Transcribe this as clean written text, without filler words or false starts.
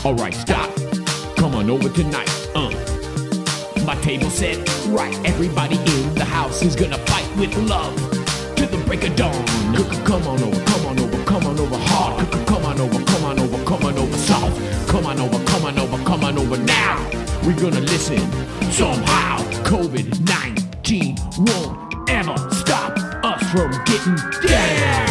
Alright, stop. Come on over tonight. My table set right. Everybody in the house is gonna fight with love till the break of dawn. Come on over, come on over, come on over hard. Come on over, come on over, come on over soft. Come on over, come on over, come on over now. We're gonna listen somehow. COVID-19 won't ever stop us from getting down.